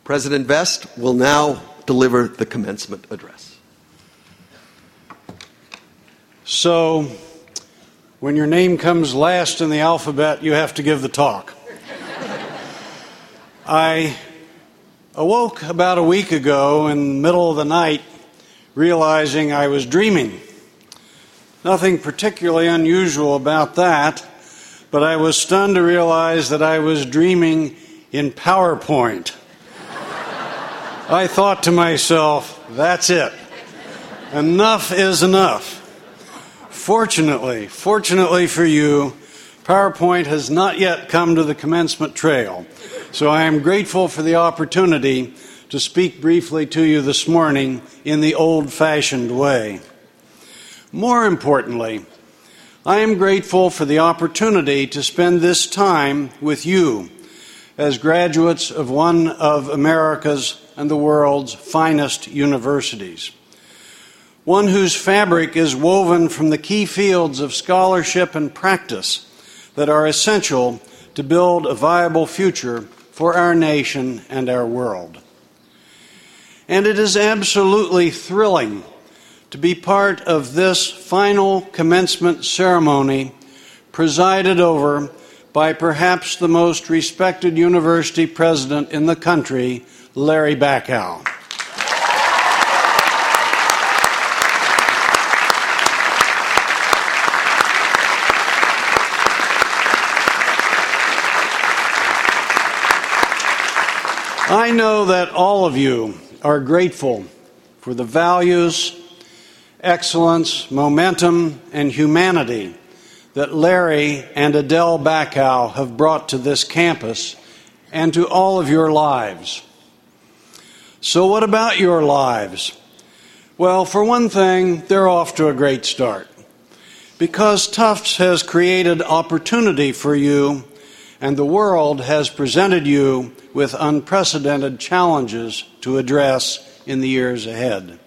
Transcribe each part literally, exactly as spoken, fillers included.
President Vest will now deliver the commencement address. So, when your name comes last in the alphabet, you have to give the talk. I awoke about a week ago in the middle of the night realizing I was dreaming. Nothing particularly unusual about that, but I was stunned to realize that I was dreaming in PowerPoint. I thought to myself, that's it. Enough is enough. Fortunately, fortunately for you, PowerPoint has not yet come to the commencement trail. So I am grateful for the opportunity to speak briefly to you this morning in the old-fashioned way. More importantly, I am grateful for the opportunity to spend this time with you as graduates of one of America's and the world's finest universities, one whose fabric is woven from the key fields of scholarship and practice that are essential to build a viable future for our nation and our world. And it is absolutely thrilling to be part of this final commencement ceremony presided over by perhaps the most respected university president in the country, Larry Bacow. I know that all of you are grateful for the values, excellence, momentum, and humanity that Larry and Adele Bacow have brought to this campus and to all of your lives. So what about your lives? Well, for one thing, they're off to a great start, because Tufts has created opportunity for you, and the world has presented you with unprecedented challenges to address in the years ahead.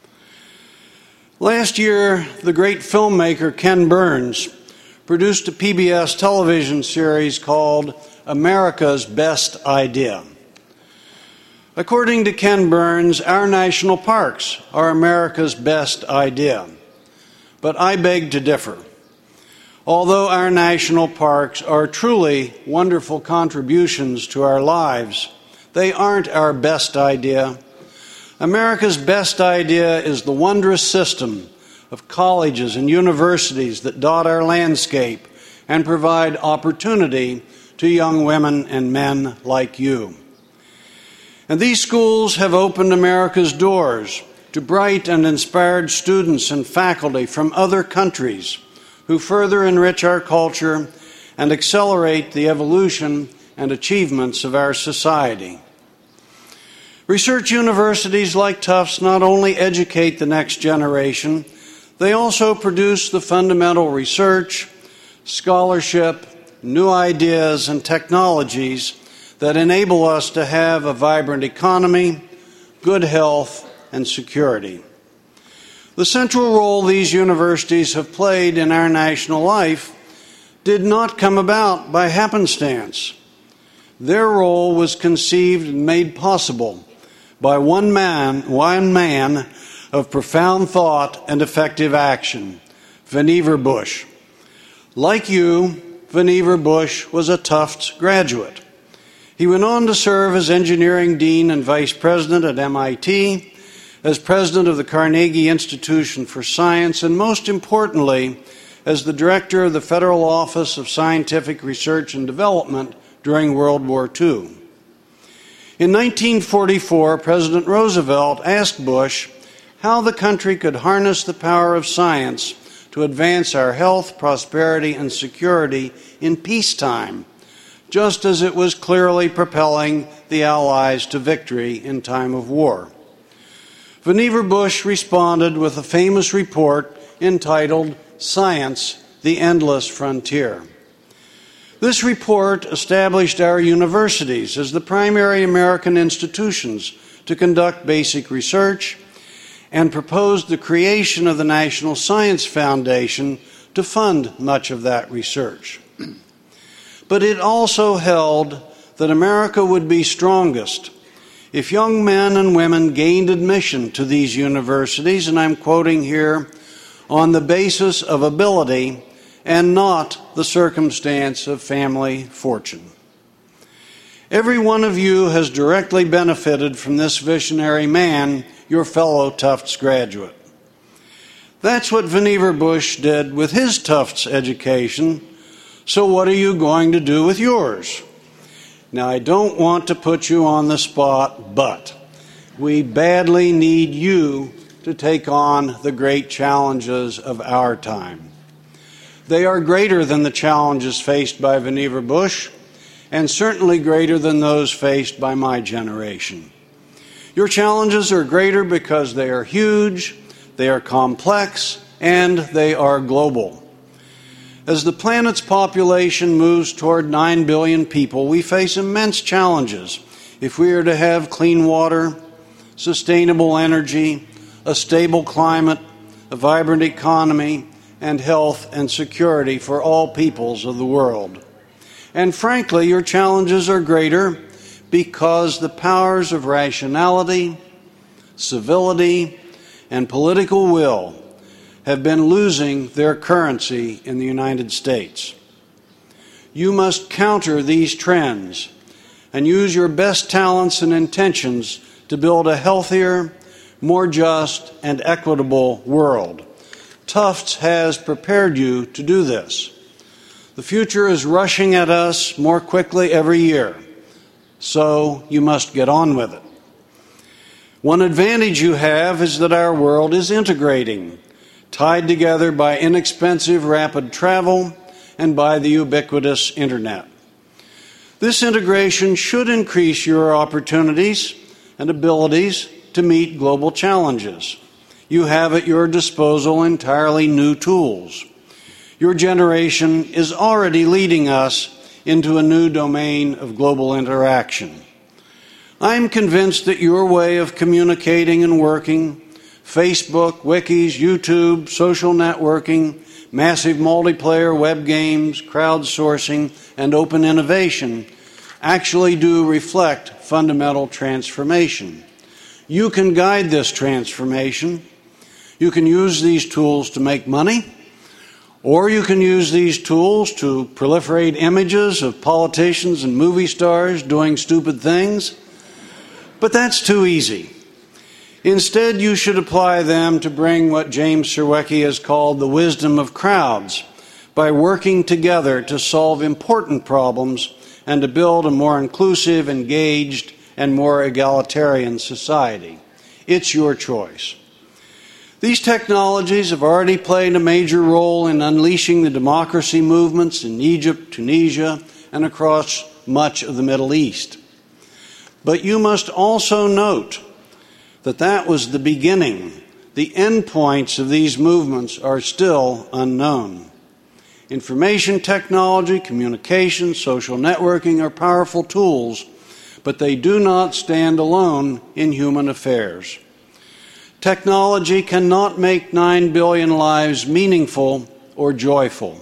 Last year, the great filmmaker Ken Burns produced a P B S television series called America's Best Idea. According to Ken Burns, our national parks are America's best idea. But I beg to differ. Although our national parks are truly wonderful contributions to our lives, they aren't our best idea. America's best idea is the wondrous system of colleges and universities that dot our landscape and provide opportunity to young women and men like you. And these schools have opened America's doors to bright and inspired students and faculty from other countries who further enrich our culture and accelerate the evolution and achievements of our society. Research universities like Tufts not only educate the next generation, they also produce the fundamental research, scholarship, new ideas, and technologies that enable us to have a vibrant economy, good health, and security. The central role these universities have played in our national life did not come about by happenstance. Their role was conceived and made possible by one man, one man of profound thought and effective action, Vannevar Bush. Like you, Vannevar Bush was a Tufts graduate. He went on to serve as engineering dean and vice president at M I T, as president of the Carnegie Institution for Science, and most importantly, as the director of the Federal Office of Scientific Research and Development during World War Two. In nineteen forty-four, President Roosevelt asked Bush how the country could harness the power of science to advance our health, prosperity, and security in peacetime, just as it was clearly propelling the Allies to victory in time of war. Vannevar Bush responded with a famous report entitled Science, the Endless Frontier. This report established our universities as the primary American institutions to conduct basic research and proposed the creation of the National Science Foundation to fund much of that research. But it also held that America would be strongest If young men and women gained admission to these universities, and I'm quoting here, on the basis of ability and not the circumstance of family fortune. Every one of you has directly benefited from this visionary man, your fellow Tufts graduate. That's what Vannevar Bush did with his Tufts education, so what are you going to do with yours? Now, I don't want to put you on the spot, but we badly need you to take on the great challenges of our time. They are greater than the challenges faced by Vannevar Bush, and certainly greater than those faced by my generation. Your challenges are greater because they are huge, they are complex, and they are global. As the planet's population moves toward nine billion people, we face immense challenges if we are to have clean water, sustainable energy, a stable climate, a vibrant economy, and health and security for all peoples of the world. And frankly, your challenges are greater because the powers of rationality, civility, and political will have been losing their currency in the United States. You must counter these trends and use your best talents and intentions to build a healthier, more just, and equitable world. Tufts has prepared you to do this. The future is rushing at us more quickly every year, so you must get on with it. One advantage you have is that our world is integrating, tied together by inexpensive rapid travel and by the ubiquitous internet. This integration should increase your opportunities and abilities to meet global challenges. You have at your disposal entirely new tools. Your generation is already leading us into a new domain of global interaction. I'm convinced that your way of communicating and working, Facebook, wikis, YouTube, social networking, massive multiplayer web games, crowdsourcing, and open innovation actually do reflect fundamental transformation. You can guide this transformation. You can use these tools to make money, or you can use these tools to proliferate images of politicians and movie stars doing stupid things. But that's too easy. Instead, you should apply them to bring what James Surowiecki has called the wisdom of crowds, by working together to solve important problems and to build a more inclusive, engaged, and more egalitarian society. It's your choice. These technologies have already played a major role in unleashing the democracy movements in Egypt, Tunisia, and across much of the Middle East. But you must also note that that was the beginning. The endpoints of these movements are still unknown. Information technology, communication, social networking are powerful tools, but they do not stand alone in human affairs. Technology cannot make nine billion lives meaningful or joyful.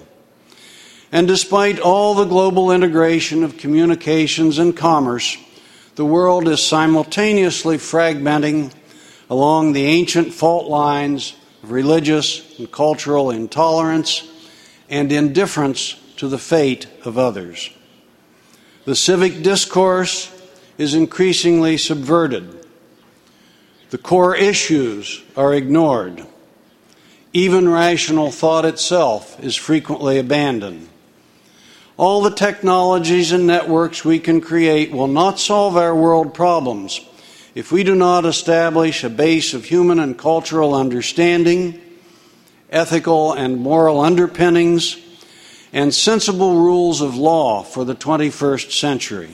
And despite all the global integration of communications and commerce, the world is simultaneously fragmenting along the ancient fault lines of religious and cultural intolerance and indifference to the fate of others. The civic discourse is increasingly subverted. The core issues are ignored. Even rational thought itself is frequently abandoned. All the technologies and networks we can create will not solve our world problems if we do not establish a base of human and cultural understanding, ethical and moral underpinnings, and sensible rules of law for the twenty-first century.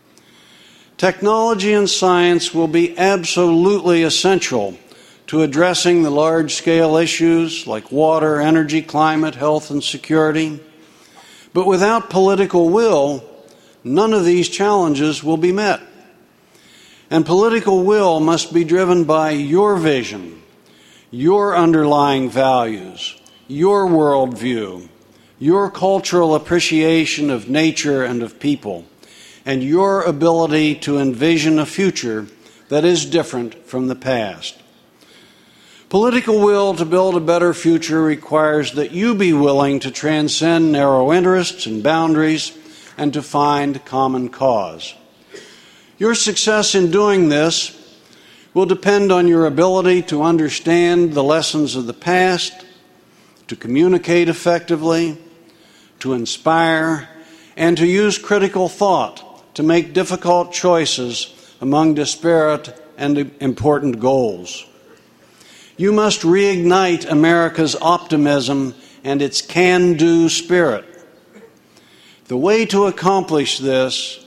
Technology and science will be absolutely essential to addressing the large-scale issues like water, energy, climate, health, and security. But without political will, none of these challenges will be met. And political will must be driven by your vision, your underlying values, your worldview, your cultural appreciation of nature and of people, and your ability to envision a future that is different from the past. Political will to build a better future requires that you be willing to transcend narrow interests and boundaries and to find common cause. Your success in doing this will depend on your ability to understand the lessons of the past, to communicate effectively, to inspire, and to use critical thought to make difficult choices among disparate and important goals. You must reignite America's optimism and its can-do spirit. The way to accomplish this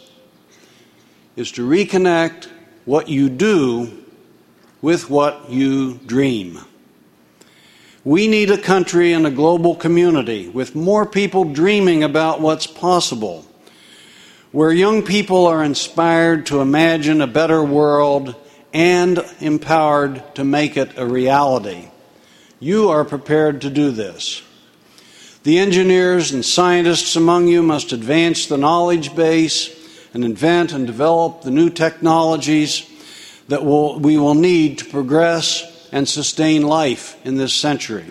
is to reconnect what you do with what you dream. We need a country and a global community with more people dreaming about what's possible, where young people are inspired to imagine a better world and empowered to make it a reality. You are prepared to do this. The engineers and scientists among you must advance the knowledge base and invent and develop the new technologies that will, we will need to progress and sustain life in this century.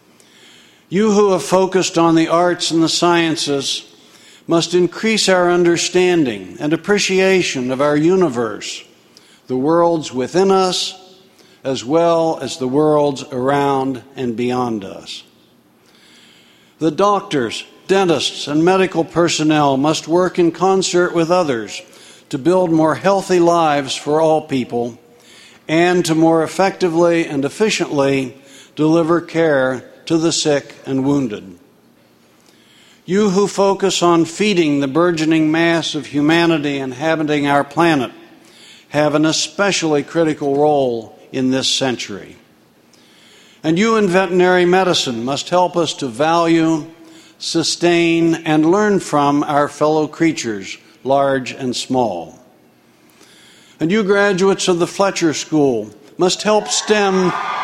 You who have focused on the arts and the sciences must increase our understanding and appreciation of our universe, the worlds within us, as well as the worlds around and beyond us. The doctors, dentists, and medical personnel must work in concert with others to build more healthy lives for all people and to more effectively and efficiently deliver care to the sick and wounded. You who focus on feeding the burgeoning mass of humanity inhabiting our planet have an especially critical role in this century. And you in veterinary medicine must help us to value, sustain, and learn from our fellow creatures, large and small. And you graduates of the Fletcher School must help stem...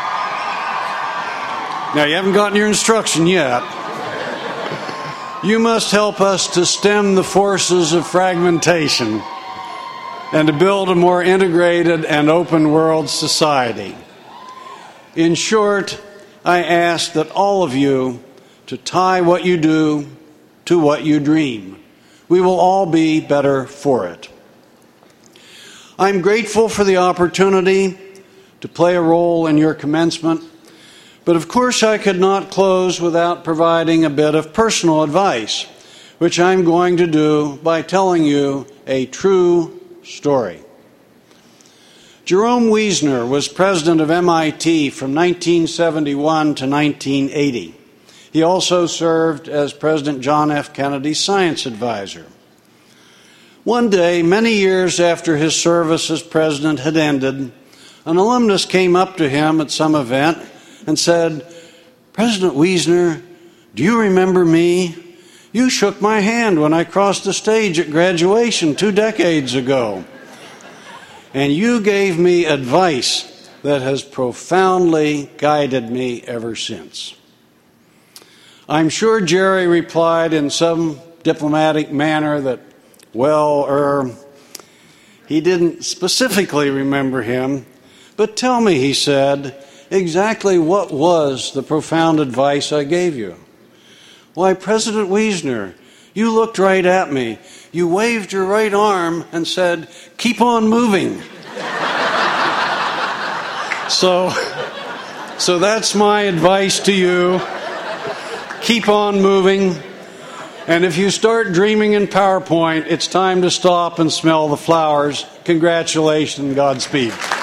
Now, you haven't gotten your instruction yet. You must help us to stem the forces of fragmentation and to build a more integrated and open world society. In short, I ask that all of you to tie what you do to what you dream. We will all be better for it. I'm grateful for the opportunity to play a role in your commencement, but of course I could not close without providing a bit of personal advice, which I'm going to do by telling you a true story. Jerome Wiesner was president of M I T from nineteen seventy-one to nineteen eighty. He also served as President John F. Kennedy's science advisor. One day, many years after his service as president had ended, an alumnus came up to him at some event and said, "President Wiesner, do you remember me? You shook my hand when I crossed the stage at graduation two decades ago. And you gave me advice that has profoundly guided me ever since." I'm sure Jerry replied in some diplomatic manner that, well, er, he didn't specifically remember him. But tell me, he said, exactly what was the profound advice I gave you? Why, President Wiesner, you looked right at me. You waved your right arm and said, "Keep on moving." so, so that's my advice to you. Keep on moving. And if you start dreaming in PowerPoint, it's time to stop and smell the flowers. Congratulations and Godspeed.